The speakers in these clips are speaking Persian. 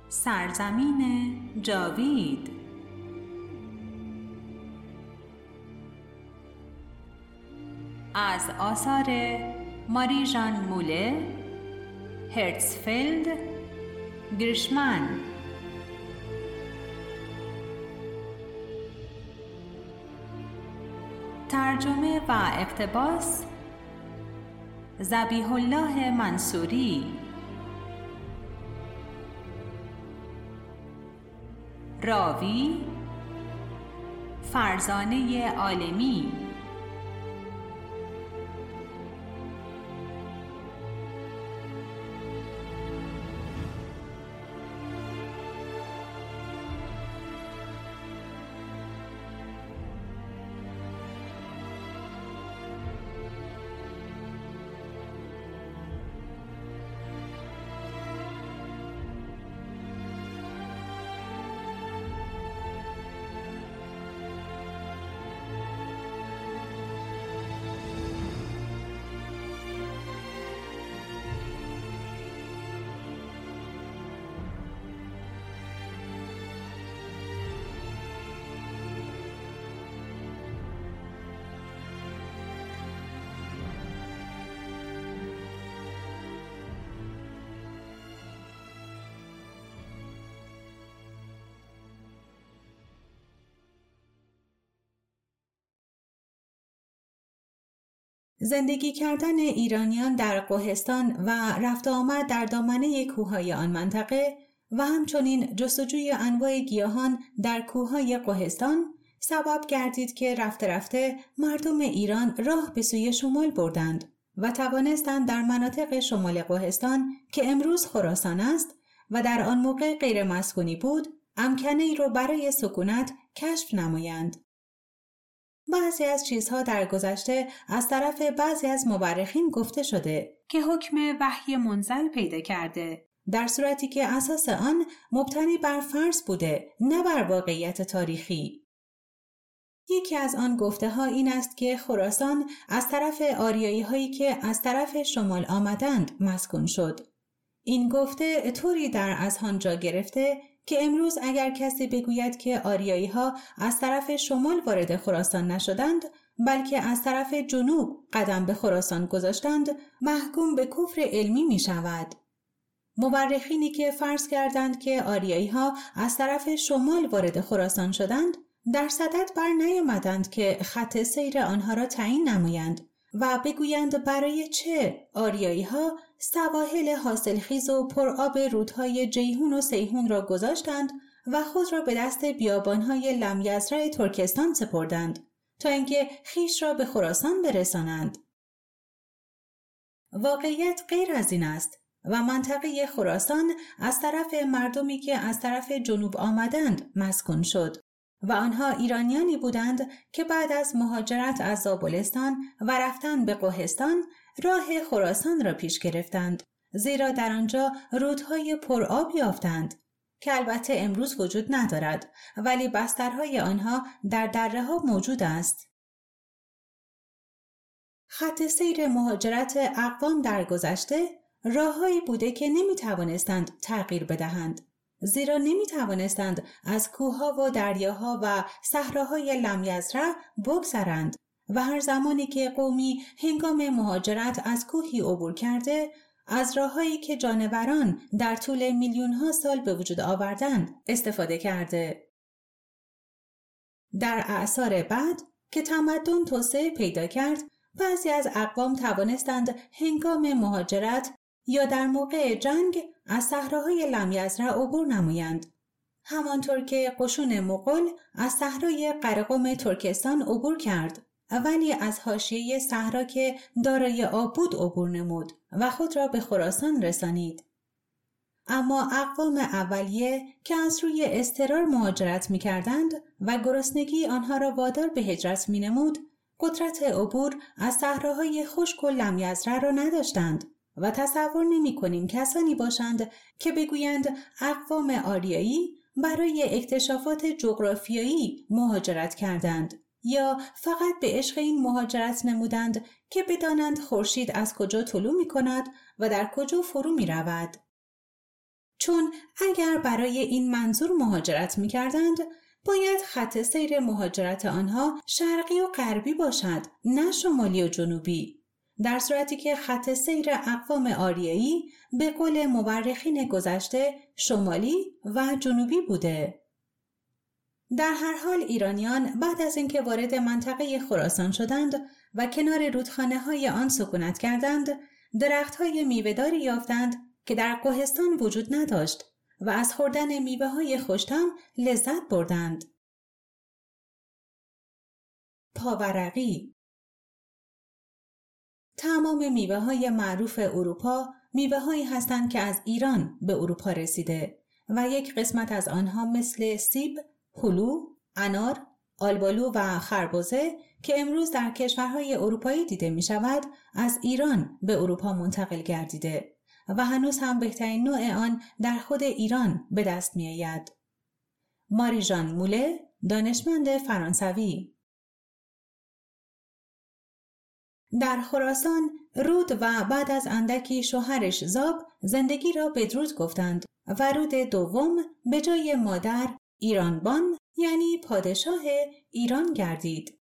سرزمین جاوید. از آثار ماری ژان موله، هرتزفلد، گریشمن. ترجمه و اقتباس ذبیح الله منصوری. راوی فرزانه عالمی. زندگی کردن ایرانیان در کوهستان و رفت آمد در دامنه کوههای آن منطقه و همچنین جستجوی انواع گیاهان در کوههای کوهستان سبب گردید که رفته رفته مردم ایران راه به سوی شمال بردند و توانستند در مناطق شمال کوهستان که امروز خراسان است و در آن موقع غیر مسکونی بود، امکنه‌ای را برای سکونت کشف نمایند. بعضی از چیزها در گذشته از طرف بعضی از مورخین گفته شده که حکم وحی منزل پیدا کرده، در صورتی که اساس آن مبتنی بر فرض بوده، نه بر واقعیت تاریخی. یکی از آن گفته ها این است که خراسان از طرف آریایی هایی که از طرف شمال آمدند مسکون شد. این گفته طوری در اذهان جا گرفته که امروز اگر کسی بگوید که آریایی ها از طرف شمال وارد خراسان نشدند بلکه از طرف جنوب قدم به خراسان گذاشتند، محکوم به کفر علمی می شود. مورخینی که فرض کردند که آریایی ها از طرف شمال وارد خراسان شدند در صدد بر نیامدند که خط سیر آنها را تعیین نمایند و بگویند برای چه آریایی ها سواحل حاصلخیز و پرآب رودهای جیهون و سیهون را گذاشتند و خود را به دست بیابانهای لمیزرع ترکستان سپردند تا اینکه خویش را به خراسان برسانند. واقعیت غیر از این است و منطقه خراسان از طرف مردمی که از طرف جنوب آمدند مسکون شد و آنها ایرانیانی بودند که بعد از مهاجرت از زابلستان و رفتن به کوهستان راه خراسان را پیش گرفتند، زیرا در آنجا رودهای پرآب یافتند که البته امروز وجود ندارد ولی بسترهای آنها در دره‌ها موجود است. خط سیر مهاجرت اقوام در گذشته راههایی بوده که نمی‌توانستند تغییر بدهند، زیرا نمی‌توانستند از کوه‌ها و دریاها و صحراهای لمیزرع بگذرند و هر زمانی که قومی هنگام مهاجرت از کوهی عبور کرده، از راههایی که جانوران در طول میلیون‌ها سال به وجود آوردند استفاده کرده. در اعصار بعد که تمدن توسعه پیدا کرد، بعضی از اقوام توانستند هنگام مهاجرت یا در موقع جنگ از صحراهای لمیزرع عبور نمایند، همانطور که قشون مغول از صحرای قرقم ترکستان عبور کرد ولی از حاشیه صحرا که دارای آب بود عبور نمود و خود را به خراسان رسانید. اما اقوام اولیه که از روی اضطرار مهاجرت می‌کردند و گرسنگی آنها را وادار به هجرت می‌نمود، قدرت عبور از صحراهای خشک و لمیزرع را نداشتند و تصور نمی‌کنیم کسانی باشند که بگویند اقوام آریایی برای اکتشافات جغرافیایی مهاجرت کردند یا فقط به عشق این مهاجرت نمودند که بدانند خورشید از کجا طلوع می‌کند و در کجا فرو می‌رود. چون اگر برای این منظور مهاجرت می‌کردند، باید خط سیر مهاجرت آنها شرقی و غربی باشد، نه شمالی و جنوبی. در صورتی که خط سیر اقوام آریایی به قول مورخین گذشته شمالی و جنوبی بوده. در هر حال ایرانیان بعد از اینکه وارد منطقه خراسان شدند و کنار رودخانه‌های آن سکونت کردند، درخت‌های میوه‌داری یافتند که در کوهستان وجود نداشت و از خوردن میوه‌های خوش‌طعم لذت بردند. پاورقی. تمام میوه‌های معروف اروپا میوه‌هایی هستند که از ایران به اروپا رسیده و یک قسمت از آنها مثل سیب، هلو، انار، آلبالو و خربزه که امروز در کشورهای اروپایی دیده می شود از ایران به اروپا منتقل گردیده و هنوز هم بهترین نوع آن در خود ایران به دست می آید. ماری ژان موله، دانشمند فرانسوی. در خراسان رود و بعد از اندکی شوهرش زاب زندگی را بدرود گفتند و رود دوم به جای مادر ایرانبان یعنی پادشاه ایران گردید.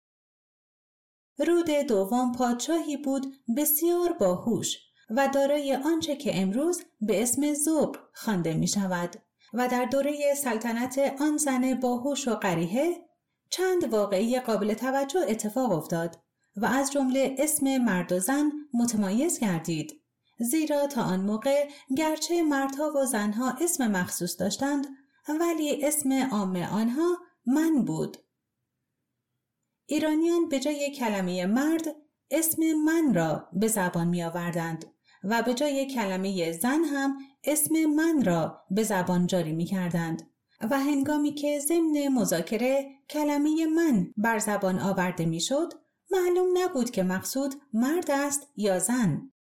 رود دوم پادشاهی بود بسیار باهوش و دارای آنچه که امروز به اسم ذوق خوانده می شود و در دوره سلطنت آن زن باهوش و قریحه چند واقعه قابل توجه اتفاق افتاد و از جمله اسم مرد و زن متمایز گردید، زیرا تا آن موقع گرچه مردها و زنها اسم مخصوص داشتند ولی اسم عام آنها من بود. ایرانیان به جای کلمه مرد اسم من را به زبان می آوردند و به جای کلمه زن هم اسم من را به زبان جاری می کردند و هنگامی که ضمن مذاکره کلمه من بر زبان آورده می شد معلوم نبود که مقصود مرد است یا زن.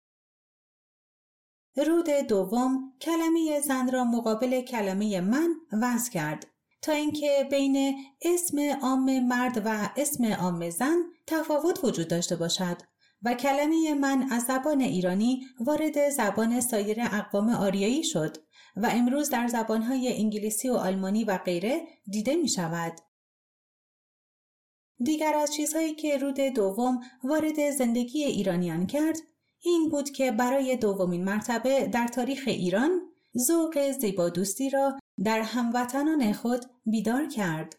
رود دوم کلمه زن را مقابل کلمه من وضع کرد تا اینکه بین اسم عام مرد و اسم عام زن تفاوت وجود داشته باشد و کلمه من از زبان ایرانی وارد زبان سایر اقوام آریایی شد و امروز در زبانهای انگلیسی و آلمانی و غیره دیده می شود. دیگر از چیزهایی که رود دوم وارد زندگی ایرانیان کرد این بود که برای دومین مرتبه در تاریخ ایران ذوق زیبادوستی را در هموطنان خود بیدار کرد.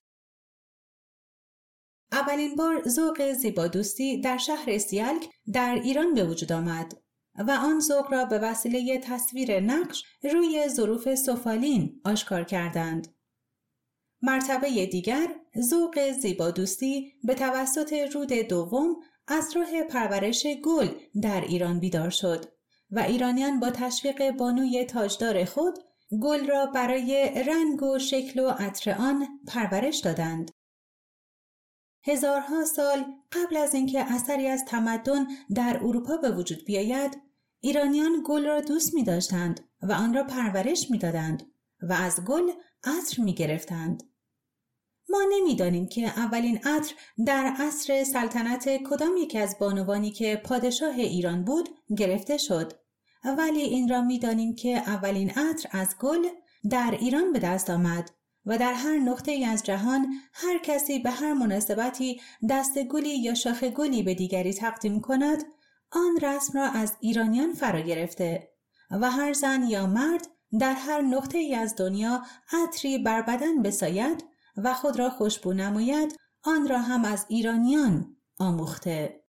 اولین بار ذوق زیبادوستی در شهر سیلک در ایران به وجود آمد و آن ذوق را به وسیله تصویر نقش روی ظروف سفالین آشکار کردند. مرتبه دیگر ذوق زیبادوستی به توسط رود دوم از راه پرورش گل در ایران بیدار شد و ایرانیان با تشویق بانوی تاجدار خود گل را برای رنگ و شکل و عطر آن پرورش دادند. هزارها سال قبل از اینکه اثری از تمدن در اروپا به وجود بیاید، ایرانیان گل را دوست می داشتند و آن را پرورش می دادند و از گل عطر می گرفتند. ما نمی‌دانیم که اولین عطر در عصر سلطنت کدام یکی از بانوانی که پادشاه ایران بود گرفته شد، ولی این را می‌دانیم که اولین عطر از گل در ایران به دست آمد و در هر نقطه‌ای از جهان هر کسی به هر مناسبتی دست گلی یا شاخه گلی به دیگری تقدیم کند، آن رسم را از ایرانیان فرا گرفته و هر زن یا مرد در هر نقطه‌ای از دنیا عطری بر بدن بساید و خود را خوشبو نماید، آن را هم از ایرانیان آموخته.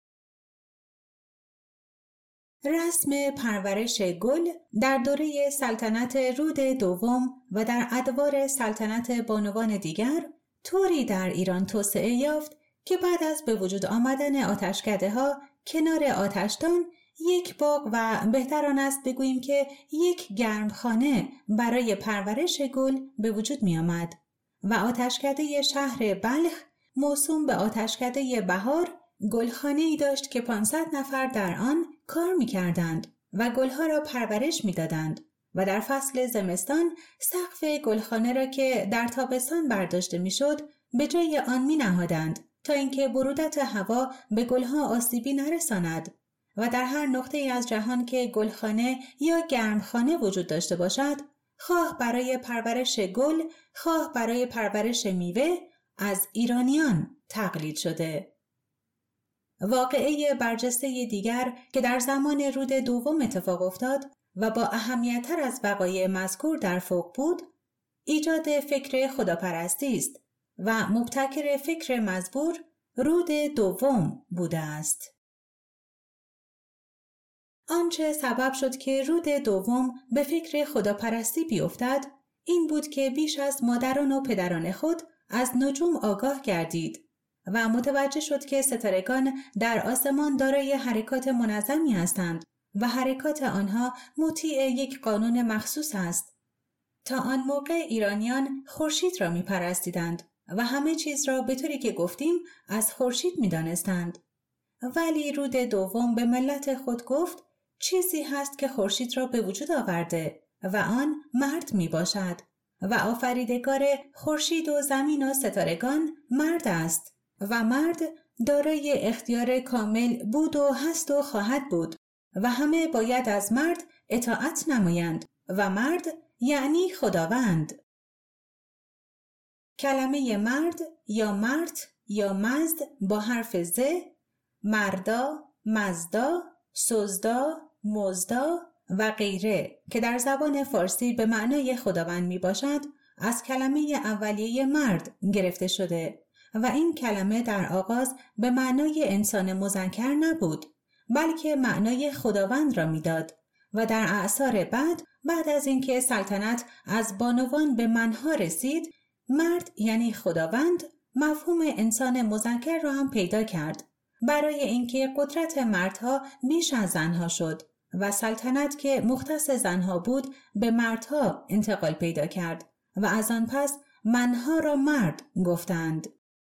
رسم پرورش گل در دوره سلطنت رود دوم و در ادوار سلطنت بانوان دیگر طوری در ایران توسعه یافت که بعد از به وجود آمدن آتشکده‌ها کنار آتشدان یک باغ و بهتر آن است بگوییم که یک گرمخانه برای پرورش گل به وجود می آمد و آتشکده شهر بلخ موسوم به آتشکده بهار گلخانه‌ای داشت که 500 نفر در آن کار می‌کردند و گلها را پرورش می‌دادند و در فصل زمستان سقف گلخانه را که در تابستان برداشته می‌شد به جای آن می‌نهادند تا اینکه برودت هوا به گلها آسیبی نرساند و در هر نقطه از جهان که گلخانه یا گرمخانه وجود داشته باشد، خواه برای پرورش گل، خواه برای پرورش میوه، از ایرانیان تقلید شده. واقعه برجسته دیگر که در زمان رود دوم اتفاق افتاد و با اهمیت‌تر از وقایع مذکور در فوق بود، ایجاد فکر خداپرستی است و مبتکر فکر مزبور رود دوم بوده است. آنچه سبب شد که رود دوم به فکر خداپرستی بیفتد این بود که بیش از مادران و پدران خود از نجوم آگاه گردید و متوجه شد که ستارگان در آسمان دارای حرکات منظمی هستند و حرکات آنها مطیع یک قانون مخصوص است. تا آن موقع ایرانیان خورشید را می‌پرستیدند و همه چیز را به طوری که گفتیم از خورشید می‌دانستند. ولی رود دوم به ملت خود گفت چیزی هست که خورشید را به وجود آورده و آن مرد میباشد و آفریدگار خورشید و زمین و ستارگان مرد است و مرد دارای اختیار کامل بود و هست و خواهد بود و همه باید از مرد اطاعت نمایند و مرد یعنی خداوند. کلمه مرد یا مرد یا مزد با حرف ز، مردا، مزدا، سزدا، مزدا و غیره که در زبان فارسی به معنای خداوند می باشد از کلمه اولیه مرد گرفته شده و این کلمه در آغاز به معنای انسان مذکر نبود بلکه معنای خداوند را میداد و در اعصار بعد از اینکه سلطنت از بانوان به منها رسید، مرد یعنی خداوند مفهوم انسان مذکر را هم پیدا کرد برای اینکه قدرت مردها بیش از زنها شد و سلطنت که مختص زنها بود به مردها انتقال پیدا کرد و از آن پس منها را مرد گفتند.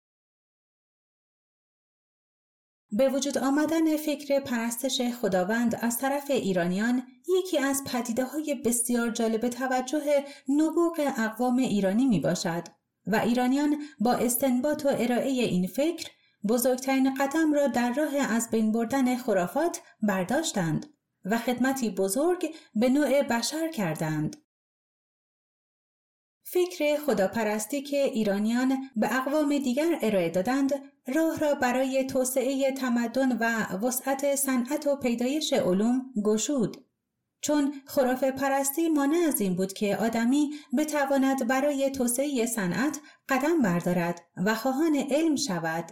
به وجود آمدن فکر پرستش خداوند از طرف ایرانیان یکی از پدیده‌های بسیار جالب توجه نبوغ اقوام ایرانی می باشد و ایرانیان با استنباط و ارائه این فکر بزرگترین قدم را در راه از بین بردن خرافات برداشتند و خدمتی بزرگ به نوع بشر کردند. فکر خداپرستی که ایرانیان به اقوام دیگر ارائه دادند راه را برای توسعه تمدن و وسعت صنعت و پیدایش علوم گشود، چون خرافه پرستی مانع از این بود که آدمی بتواند برای توسعه صنعت قدم بردارد و خواهان علم شود.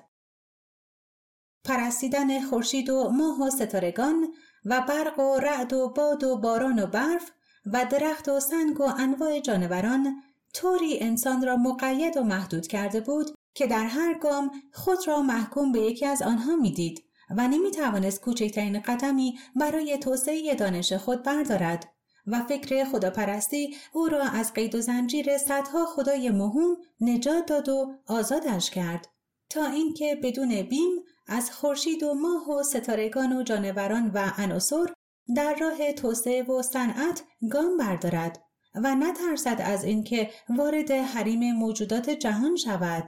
پرستیدن خورشید و ماه و ستارگان و برق و رعد و باد و باران و برف و درخت و سنگ و انواع جانوران طوری انسان را مقید و محدود کرده بود که در هر گام خود را محکوم به یکی از آنها می‌دید و نمی‌توانست کوچکترین قدمی برای توسعه دانش خود بردارد و فکر خداپرستی او را از قید و زنجیر صدها خدای موهوم نجات داد و آزادش کرد تا اینکه بدون بیم از خورشید و ماه و ستارگان و جانوران و عناصر در راه توسعه و صنعت گام بردارد و نترسد از اینکه وارد حریم موجودات جهان شود.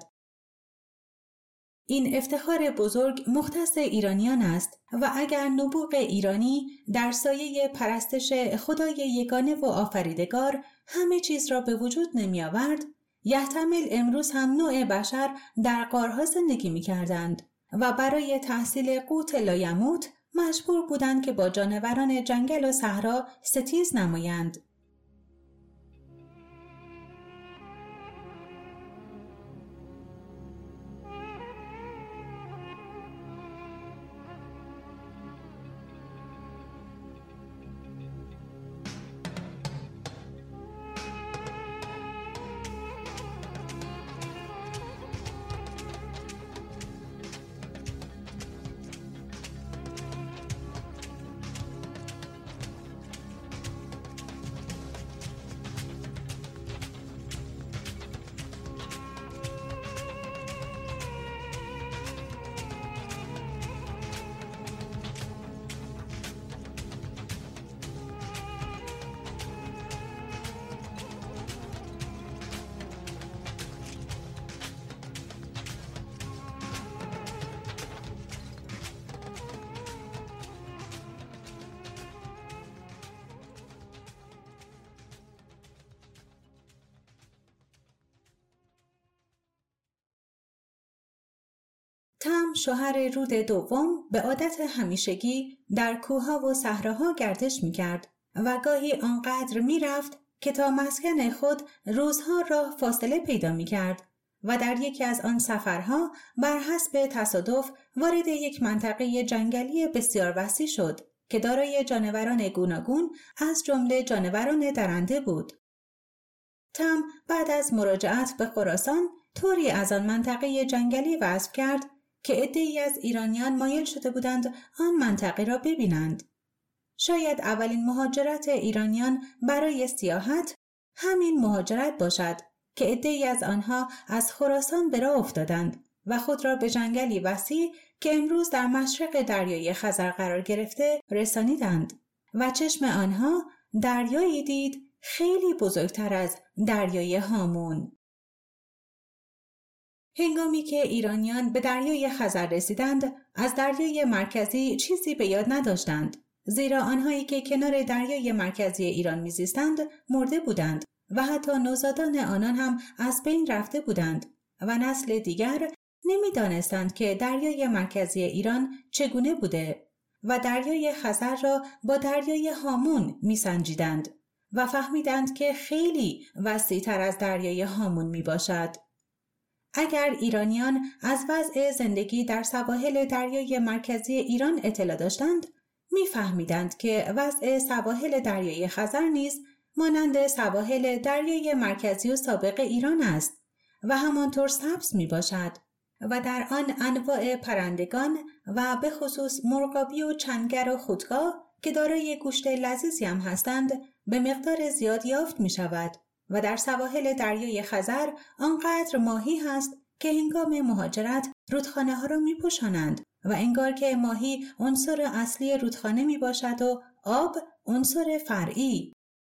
این افتخار بزرگ مختص ایرانیان است و اگر نبوغ ایرانی در سایه پرستش خدای یگانه و آفریدگار همه چیز را به وجود نمی آورد، یحتمل امروز هم نوع بشر در غارها زندگی می کردند و برای تحصیل قوت لایموت مجبور بودند که با جانوران جنگل و صحرا ستیز نمایند. شوهر رود دوم به عادت همیشگی در کوهها و صحراها گردش می‌کرد و گاهی آنقدر می‌رفت که تا مسکن خود روزها راه فاصله پیدا می‌کرد و در یکی از آن سفرها بر حسب تصادف وارد یک منطقه جنگلی بسیار وسیع شد که دارای جانوران گوناگون از جمله جانوران درنده بود. تم بعد از مراجعت به خراسان طوری از آن منطقه جنگلی وصف کرد که عده‌ای از ایرانیان مایل شده بودند آن منطقه را ببینند. شاید اولین مهاجرت ایرانیان برای سیاحت همین مهاجرت باشد که عده‌ای از آنها از خراسان به راه افتادند و خود را به جنگلی وسیع که امروز در مشرق دریای خزر قرار گرفته رسانیدند و چشم آنها دریایی دید خیلی بزرگتر از دریای هامون. هنگامی که ایرانیان به دریای خزر رسیدند، از دریای مرکزی چیزی به یاد نداشتند، زیرا آنهایی که کنار دریای مرکزی ایران میزیستند مرده بودند و حتی نوزادان آنان هم از بین رفته بودند و نسل دیگر نمیدانستند که دریای مرکزی ایران چگونه بوده و دریای خزر را با دریای هامون میسنجیدند و فهمیدند که خیلی وسیع‌تر از دریای هامون می باشد. اگر ایرانیان از وضع زندگی در سواحل دریای مرکزی ایران اطلاع داشتند، می‌فهمیدند که وضع سواحل دریای خزر نیز مانند سواحل دریای مرکزی و سابق ایران است و همانطور سبز می باشد و در آن انواع پرندگان و به خصوص مرغابی و چنگر و خودکاه که دارای گوشت لذیذی هم هستند به مقدار زیاد یافت می شود و در سواحل دریای خزر آنقدر ماهی هست که هنگام مهاجرت رودخانه ها را می پوشانند و انگار که ماهی عنصر اصلی رودخانه می باشد و آب عنصر فرعی.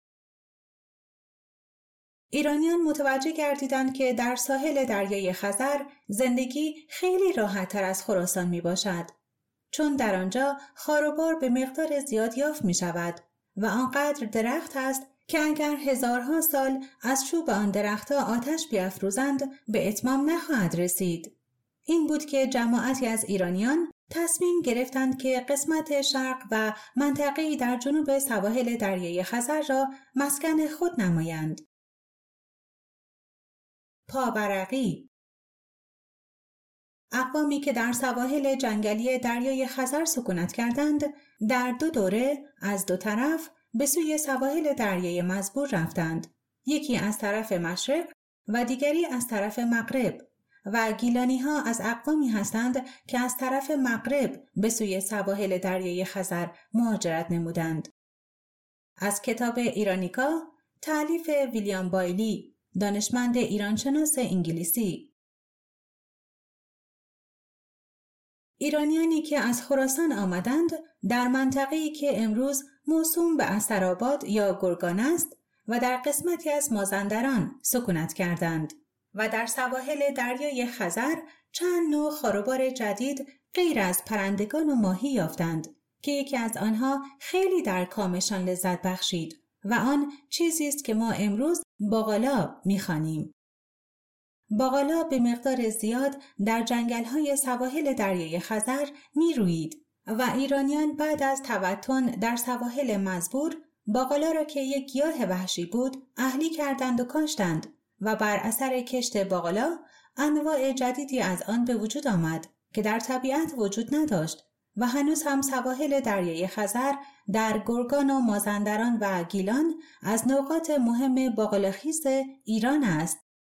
ایرانیان متوجه گردیدند که در ساحل دریای خزر زندگی خیلی راحت‌تر از خراسان می باشد، چون در آنجا خاروبار به مقدار زیاد یافت می شود و آنقدر درخت است که اگر هزارها سال از چوب آن درختها آتش بیفروزند به اتمام نخواهد رسید. این بود که جماعتی از ایرانیان تصمیم گرفتند که قسمت شرق و منطقه‌ای در جنوب سواحل دریای خزر را مسکن خود نمایند. پابرقی اقوامی که در سواحل جنگلی دریای خزر سکونت کردند، در دو دوره از دو طرف به سوی سواحل دریای مزبور رفتند، یکی از طرف مشرق و دیگری از طرف مغرب و گیلانی ها از اقوامی هستند که از طرف مغرب به سوی سواحل دریای خزر مهاجرت نمودند. از کتاب ایرانیکا تألیف ویلیام بایلی، دانشمند ایرانشناس انگلیسی. ایرانیانی که از خراسان آمدند در منطقه‌ای که امروز موسوم به استرآباد یا گرگان است و در قسمتی از مازندران سکونت کردند و در سواحل دریای خزر چند نوع خاروبار جدید غیر از پرندگان و ماهی یافتند که یکی از آنها خیلی در کامشان لذت بخشید و آن چیزی است که ما امروز باقالا می‌خوانیم. باقالا به مقدار زیاد در جنگل‌های سواحل دریای خزر می‌رویید و ایرانیان بعد از توطن در سواحل مزبور باقالا را که یک گیاه وحشی بود اهلی کردند و کاشتند و بر اثر کشت باقالا انواع جدیدی از آن به وجود آمد که در طبیعت وجود نداشت و هنوز هم سواحل دریای خزر در گرگان و مازندران و گیلان از نقاط مهم باقالاخیز ایران است.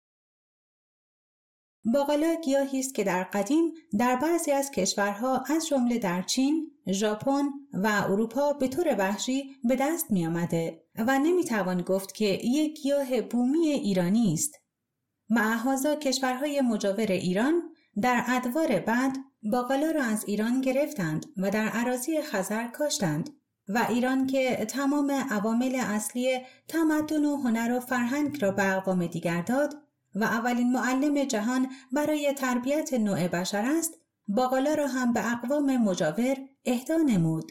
باقالا گیاهی است که در قدیم در بعضی از کشورها از جمله در چین، ژاپن و اروپا به طور وحشی به دست می آمده و نمی توان گفت که یک گیاه بومی ایرانی است. مع هذا کشورهای مجاور ایران در ادوار بعد باقالا را از ایران گرفتند و در اراضی خزر کاشتند و ایران که تمام عوامل اصلی تمدن و هنر و فرهنگ را به اقوام دیگر داد و اولین معلم جهان برای تربیت نوع بشر است، باقالا را هم به اقوام مجاور اهدا نمود.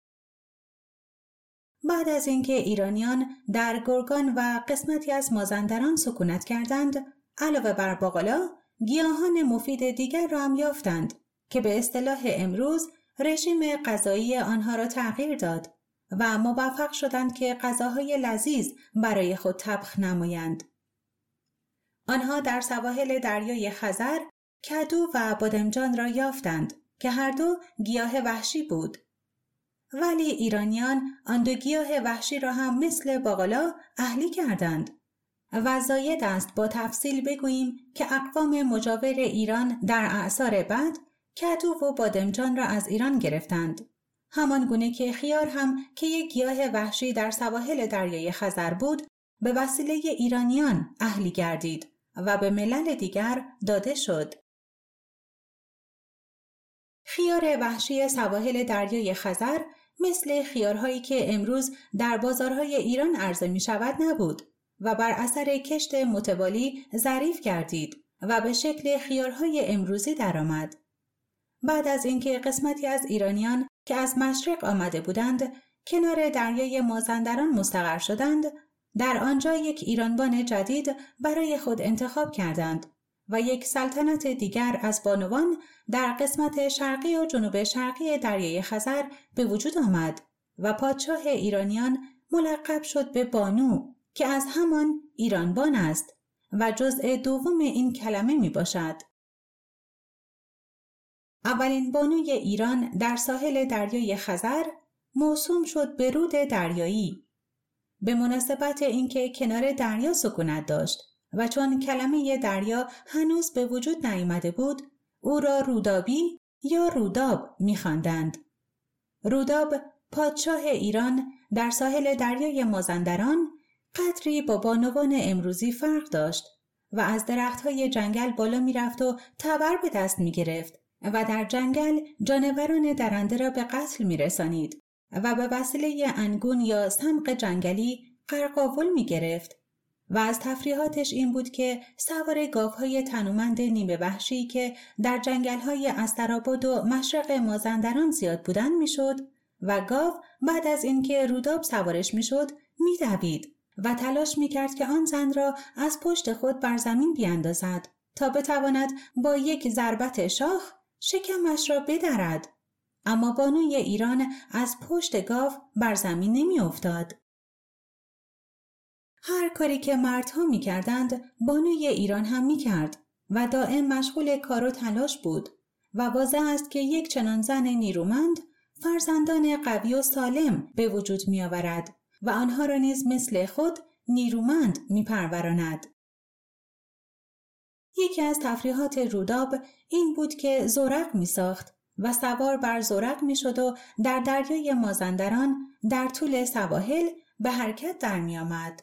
بعد از اینکه ایرانیان در گرگان و قسمتی از مازندران سکونت کردند، علاوه بر باقالا، گیاهان مفید دیگر را هم یافتند که به اصطلاح امروز رژیم غذایی آنها را تغییر داد و موفق شدند که غذاهای لذیذ برای خود طبخ نمایند. آنها در سواحل دریای خزر کدو و بادمجان را یافتند که هر دو گیاه وحشی بود. ولی ایرانیان آن دو گیاه وحشی را هم مثل باقلا اهلی کردند و زاید است با تفصیل بگوییم که اقوام مجاور ایران در اعصار بعد کدو و بادمجان را از ایران گرفتند. همان گونه که خیار هم که یک گیاه وحشی در سواحل دریای خزر بود به وسیله ایرانیان اهلی گردید و به ملل دیگر داده شد. خیار وحشی سواحل دریای خزر مثل خیارهایی که امروز در بازارهای ایران عرضه می شود نبود و بر اثر کشت متوالی ظریف گردید و به شکل خیارهای امروزی درآمد. بعد از اینکه قسمتی از ایرانیان که از مشرق آمده بودند کنار دریای مازندران مستقر شدند، در آنجا یک ایرانبان جدید برای خود انتخاب کردند و یک سلطنت دیگر از بانوان در قسمت شرقی و جنوب شرقی دریای خزر به وجود آمد و پادشاه ایرانیان ملقب شد به بانو که از همان ایرانبان است و جزء دوم این کلمه می باشد. اولین بانوی ایران در ساحل دریای خزر موسوم شد به رود دریایی به مناسبت اینکه کنار دریا سکونت داشت و چون کلمه دریا هنوز به وجود نیامده بود او را رودابی یا روداب می‌خواندند. روداب پادشاه ایران در ساحل دریای مازندران قدری با بانوان امروزی فرق داشت و از درخت‌های جنگل بالا می‌رفت و تبر به دست می‌گرفت و در جنگل جانوران درنده را به قتل می‌رسانید و به وسیله انگون یا سمق جنگلی قرقاول می‌گرفت و از تفریحاتش این بود که سوار گاوهای تنومند نیمه وحشی که در جنگل‌های استرآباد و مشرق مازندران زیاد بودند میشد و گاو بعد از اینکه روداب سوارش میشد میدوید و تلاش میکرد که آن زن را از پشت خود بر زمین بیاندازد تا بتواند با یک ضربت شاخ شکمش را بدرد. اما بانوی ایران از پشت گاو بر زمین نمی افتاد. هر کاری که مردها می کردند بانوی ایران هم می کرد و دائم مشغول کار و تلاش بود و واضح است که یک چنان زن نیرومند فرزندان قوی و سالم به وجود می آورد و آنها را نیز مثل خود نیرومند می پروراند. یکی از تفریحات روداب این بود که زورق می ساخت و سوار بر زورق می شد و در دریای مازندران در طول سواحل به حرکت در می آمد.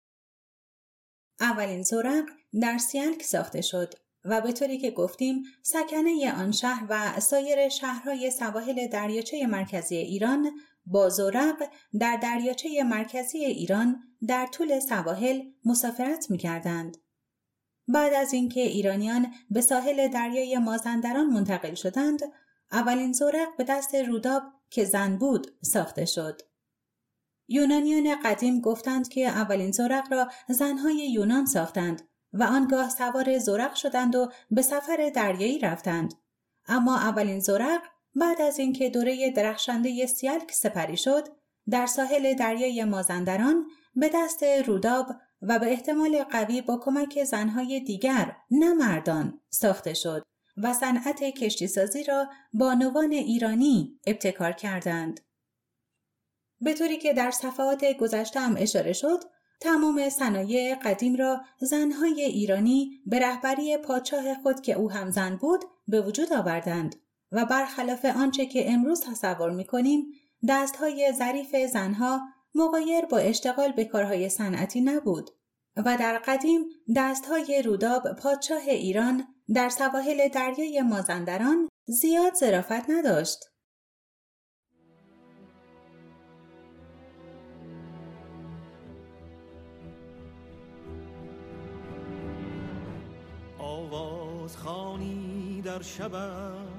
اولین زورق در سیلک ساخته شد و به طوری که گفتیم سکنه آن شهر و سایر شهرهای سواحل دریاچه مرکزی ایران با زورق در دریاچه مرکزی ایران در طول سواحل مسافرت می کردند. بعد از اینکه ایرانیان به ساحل دریای مازندران منتقل شدند، اولین زورق به دست روداب که زن بود ساخته شد. یونانیان قدیم گفتند که اولین زورق را زنهای یونان ساختند و آنگاه سوار زورق شدند و به سفر دریایی رفتند. اما اولین زورق بعد از اینکه دوره درخشنده سیلک سپری شد، در ساحل دریای مازندران به دست روداب و به احتمال قوی با کمک زنهای دیگر نه مردان ساخته شد و صنعت کشتیسازی را بانوان ایرانی ابتکار کردند. به طوری که در صفحات گذشته هم اشاره شد، تمام صنایع قدیم را زنهای ایرانی به رهبری پادشاه خود که او هم زن بود به وجود آوردند و برخلاف آنچه که امروز تصور می‌کنیم، دستهای ظریف زنها مغایر با اشتغال به کارهای صنعتی نبود و در قدیم دستهای روداب پادشاه ایران در سواحل دریای مازندران زیاد ظرافت نداشت. آواز خوانی در شبم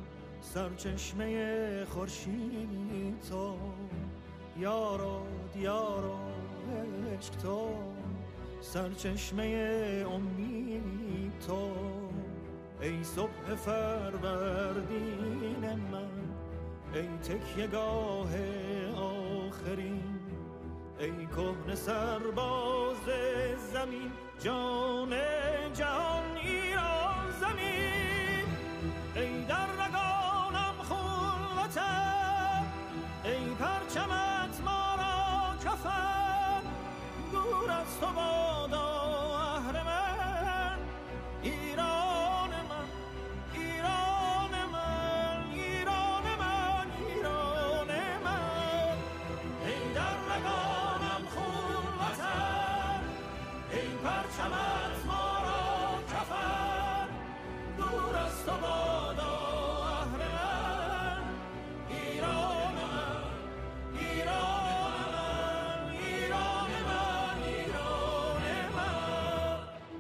سرچشمه خورشید تو، یارو دیارو عشق تو، سرچشمه امید تو. ای صبح فروردین من، ای تکیه‌گاه آخرین، ای کهنه سرباز زمین، جان جهان ایران زمین. ای در رگانم خون وطن، ای پرچمت ما را کفن، دور از تو بادا اهل من، ایران من، ایران من، ایران من، ایران من. ای در رگانم خون وطن، ای پرچمت ما را کفن، دور از تو بادا اهل من، ایران من، ایران من، ایران من، ایران من.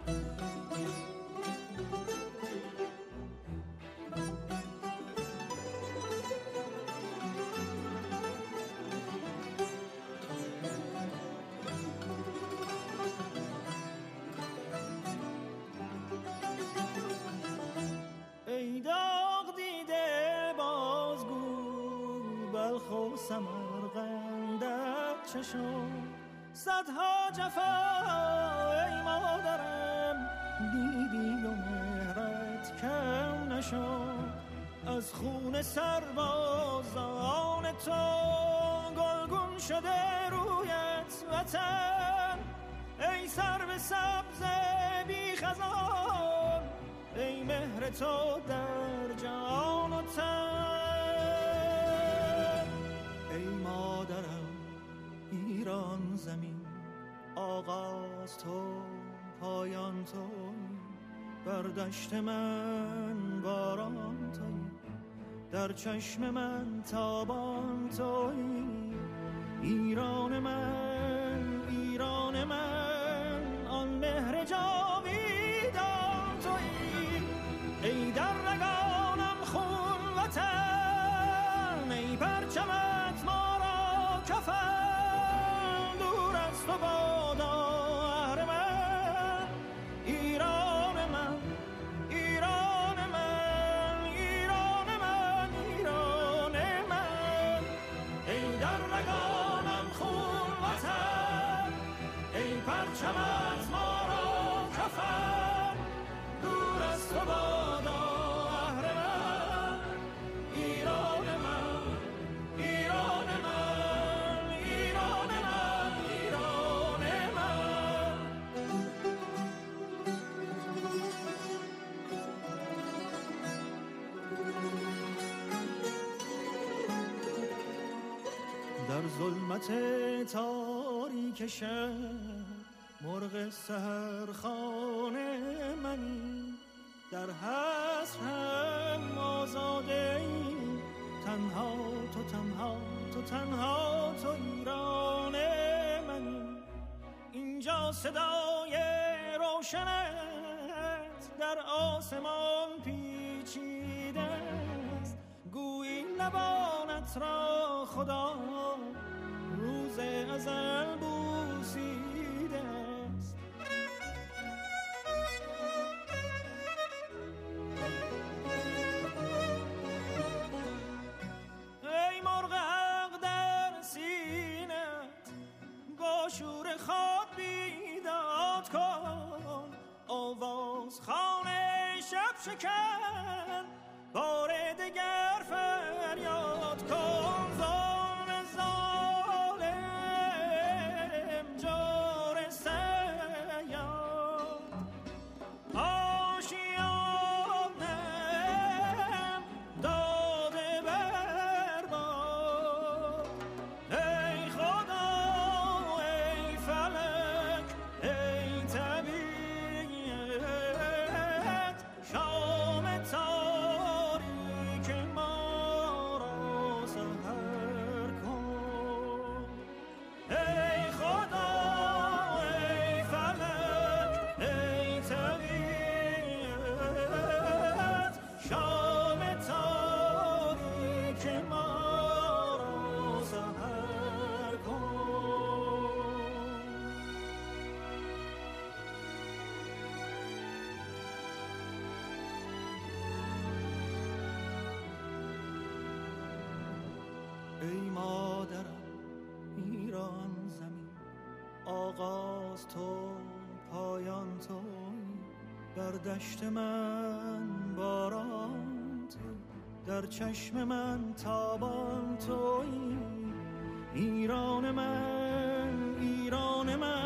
ای داغ دیده بازگو، بلخ و سمرقندت چه شد؟ صدها جفا ای مادرم دیدی و مهرت کم نشد. از خون سربازان تو گلگون شده رویت وطن، ای سرو سبز بی خزان، ای مهر تو در جان و تن. ای مادرم ایران زمین، آغاز تو پایان تو، بر دشت من باران تویی، در چشم من تابان تویی. ایران من، ایران من، آن مهر جاویدان تویی. ای در رگانم خون وطن، ای پرچمت ما را کفن، دور از تو بادا اهل من، ایران من، ایران من، ایران من، ایران من. ای در رگانم خون وطن، ای پرچمت ما را کفن، دور از تو بادا اهل من، ایران من، ایران من، ایران من، ایران من. در ظلمت تاریک شب مرغ سحرخانه منی، در حسرم آزاده ای، تنها تو، تنها تو، تنها تو ایران منی. اینجا صدای روشنت در آسمان پیچیده است، گویی لبانت را خدا روز ازل بوسیده است. ای مرغ حق در سینت، با شور خود بیداد کن، آواز خانه شب شکن، بار دگر فریاد کن. ظالم ای مادرم ایران زمین، آغاز تو پایان تو، بر دشت من باران تو، در چشم من تابان تویی. ایران من، ایران من،